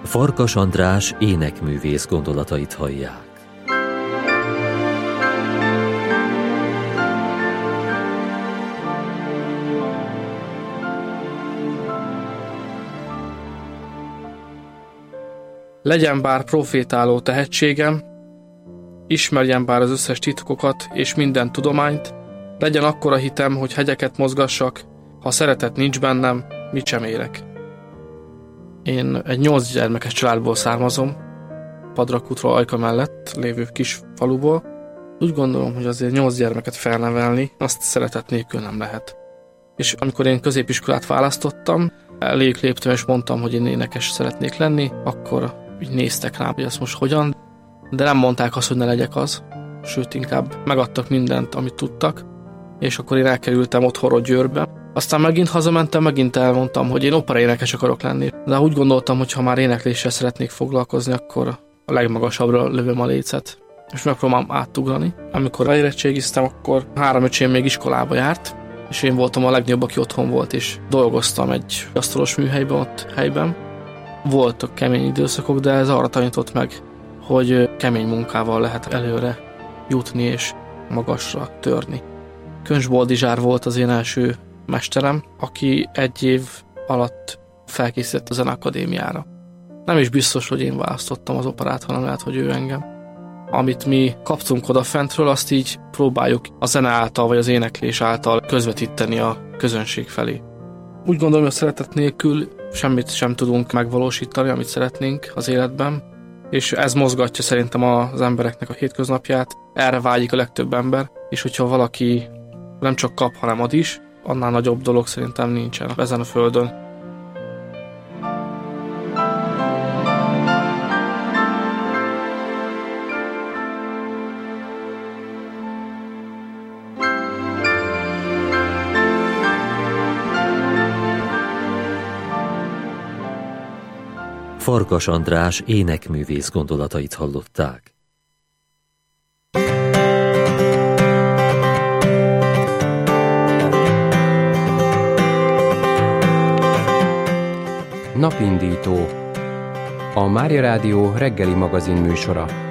Farkas András énekművész gondolatait hallják. Legyen bár profétáló tehetségem, ismerjem bár az összes titkokat és minden tudományt, legyen akkora hitem, hogy hegyeket mozgassak, ha szeretet nincs bennem, mit sem érek. Én egy 8 gyermekes családból származom, Padrakútról Ajka mellett lévő kis faluból. Úgy gondolom, hogy azért 8 gyermeket felnevelni, azt szeretet nélkül nem lehet. És amikor én középiskolát választottam, elég léptem és mondtam, hogy én énekes szeretnék lenni, akkor így néztek rám, hogy ezt most hogyan, de nem mondták azt, hogy ne legyek az, sőt inkább megadtak mindent, amit tudtak, és akkor én elkerültem otthonról Győrbe. Aztán megint hazamentem, megint elmondtam, hogy én operaénekes akarok lenni, de úgy gondoltam, hogy ha már énekléssel szeretnék foglalkozni, akkor a legmagasabbra lövöm a lécet, és megpróbálom átugrani. Amikor érettségiztem, akkor 3 öcsém még iskolába járt, és én voltam a legnagyobb, aki otthon volt, és dolgoztam egy asztalos műhelyben, ott helyben. Voltak kemény időszakok, de ez arra tanított meg, hogy kemény munkával lehet előre jutni és magasra törni. Köncs Boldizsár volt az én első mesterem, aki 1 év alatt felkészített a Zeneakadémiára. Nem is biztos, hogy én választottam az operát, hanem lehet, hogy ő engem. Amit mi kaptunk odafentről, azt így próbáljuk a zene által vagy az éneklés által közvetíteni a közönség felé. Úgy gondolom, hogy a szeretet nélkül semmit sem tudunk megvalósítani, amit szeretnénk az életben, és ez mozgatja szerintem az embereknek a hétköznapját, erre vágyik a legtöbb ember, és hogyha valaki nem csak kap, hanem ad is, annál nagyobb dolog szerintem nincsen ezen a földön. Farkas András énekművész gondolatait hallották. Napindító. A Mária Rádió reggeli magazin műsora.